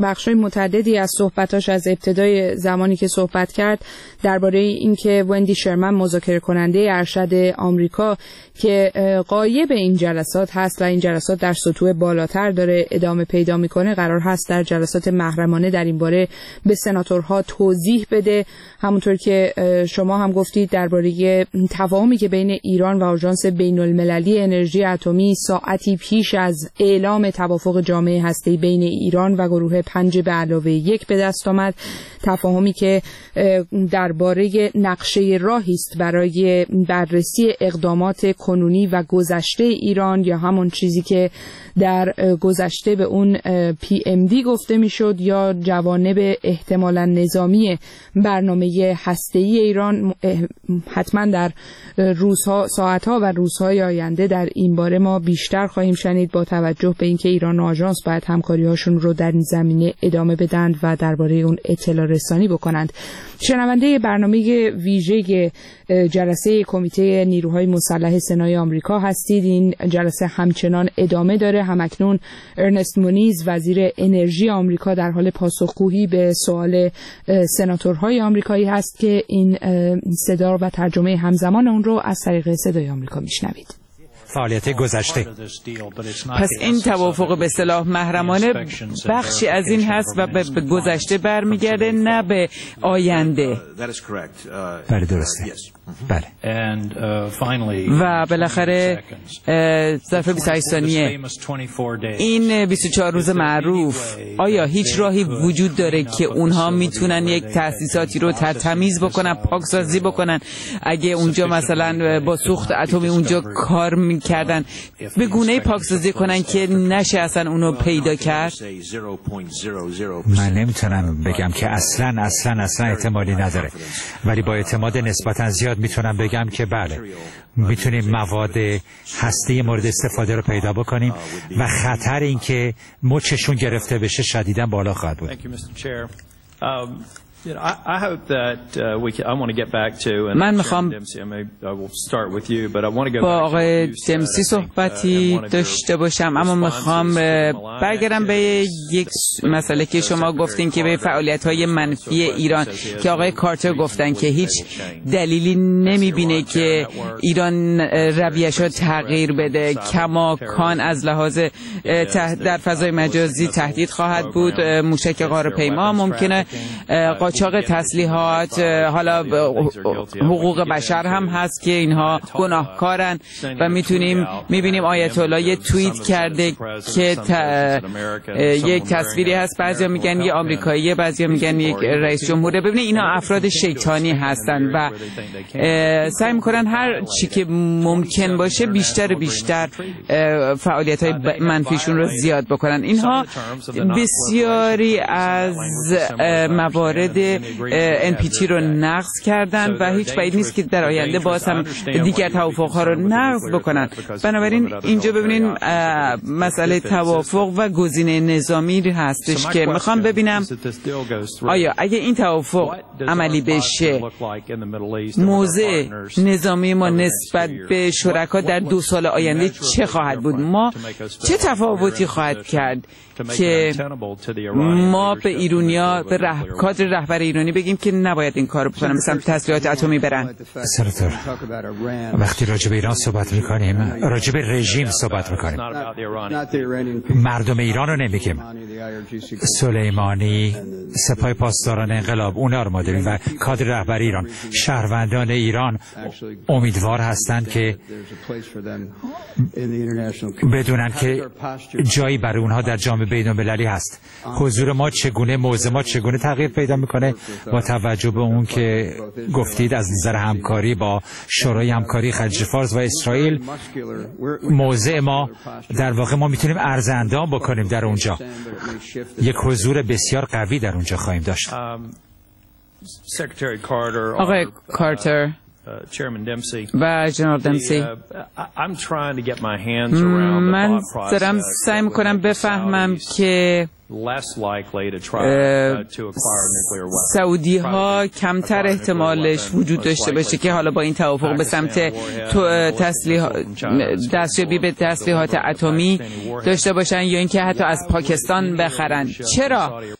بخشای متعددی از صحبتاش از ابتدای زمانی که صحبت کرد درباره اینکه وندی شرمن مذاکره کننده ارشد آمریکا که غایب این جلسات هست و این جلسات در سطوح بالاتر داره ادامه پیدا میکنه، قرار هست در جلسات محرمانه در این باره به سناتورها توضیح بده. همونطور که شما هم گفتید درباره تفاهمی که بین ایران و آژانس بین‌المللی انرژی اتمی ساعتی پیش از اعلام توافق جامعه هسته‌ای بین ایران و گروه 5+1 به دست آمد، تفاهمی که درباره نقشه راهی است برای بررسی اقدامات کنونی و گذشته ایران، یا همون چیزی که در گذشته به اون PMD گفته میشد یا جوانب احتمالاً نظامی برنامه هسته‌ای ایران. حتما در روزها، ساعتها و روزهای آینده در این باره ما بیشتر خواهیم شنید، با توجه به اینکه ایران و آژانس باید همکاری‌هاشون رو در این زمینه ادامه بدن و درباره اون اطلاع رسانی بکنند. شنونده برنامه ویژه جلسه کمیته نیروهای مسلح سنای آمریکا هستید. این جلسه همچنان ادامه داره. همکنون ارنست مونیز وزیر انرژی آمریکا در حال پاسخگویی به سوال سناتورهای آمریکایی هست که این صدا و ترجمه همزمان اون رو از طریق صدای آمریکا میشنوید. فعالیت گذشته. پس این توافق به اصطلاح محرمانه بخشی از این هست و به گذشته برمیگرده، نه به آینده. بله درسته. بله. و بالاخره ظرف 28 ثانیه این 24 روز معروف، آیا هیچ راهی وجود داره که اونها میتونن یک تأسیساتی رو تمیز بکنن، پاکسازی بکنن؟ اگه اونجا مثلا با سوخت اتمی اونجا کار میکردن، به گونه‌ای پاکسازی کنن که نشه اصلا اونو پیدا کرد؟ من نمیتونم بگم که اصلا احتمالی نداره، ولی با اعتماد نسبتا زیاد میتونم بگم که بله، میتونیم مواد هسته مورد استفاده رو پیدا بکنیم و خطر این که مچشون گرفته بشه شدیداً بالا خواهد بود. من میخوام با آقای دمسی صحبتی داشته باشم، اما میخوام برگردم به یک مسئله که شما گفتین که به فعالیت‌های منفی ایران که آقای کارتر گفتن که هیچ دلیلی نمیبینه که ایران رویه‌شو تغییر بده، کماکان از لحاظ در فضای مجازی تهدید خواهد بود، موشک قاره‌پیما ممکنه، قاچاق تسلیحات، حالا حقوق بشر هم هست که اینها گناهکارن و میبینیم آیت الله یه توییت کرده که یک تصویری هست، بعضیا میگن یه آمریکاییه، بعضیا میگن یک رئیس جمهوره. ببینید اینا افراد شیطانی هستن و سعی میکنن هر چی که ممکن باشه بیشتر فعالیت‌های منفیشون رو زیاد بکنن. اینها بسیاری از موارد NPT رو نقض کردن و هیچ بعید نیست که در آینده باز هم دیگر توافق‌ها رو نقض بکنن. بنابراین اینجا ببینین مسئله توافق و گزینه نظامی هستش که میخوام ببینم آیا اگه این توافق عملی بشه موضع نظامی ما نسبت به شرکا در 2 سال آینده چه خواهد بود؟ ما چه تفاوتی خواهد کرد که ما به ایرانیا، به کادر رهبر ایرانی بگیم که نباید این کارو بکنن، مثلا تسلیحات اتمی برن؟ سناتور، وقتی راجع به ایران صحبت میکنیم راجع به رژیم صحبت میکنیم، مردم ایران رو نمیگیم. سلیمانی، سپاه پاسداران انقلاب، اونا رو ما داریم و کادر رهبر ایران، شهروندان ایران امیدوار هستند که بدونن که جایی برای اونها در جامعه بین‌المللی هست. حضور ما چگونه، موضع ما چگونه تغییر پیدا میکنه با توجه به اون که گفتید از نظر همکاری با شورای همکاری خلیج فارس و اسرائیل، موضع ما در واقع ما میتونیم ارزاندام بکنیم در اونجا، یک حضور بسیار قوی در اونجا خواهیم داشت. آقای کارتر و جناب دمسی، من دارم سعی میکنم بفهمم که سعودی ها کمتر احتمالش وجود داشته باشه که حالا با این توافق به سمت دستیابی به تسلیحات اتمی داشته باشن یا اینکه حتی از پاکستان بخرن. چرا؟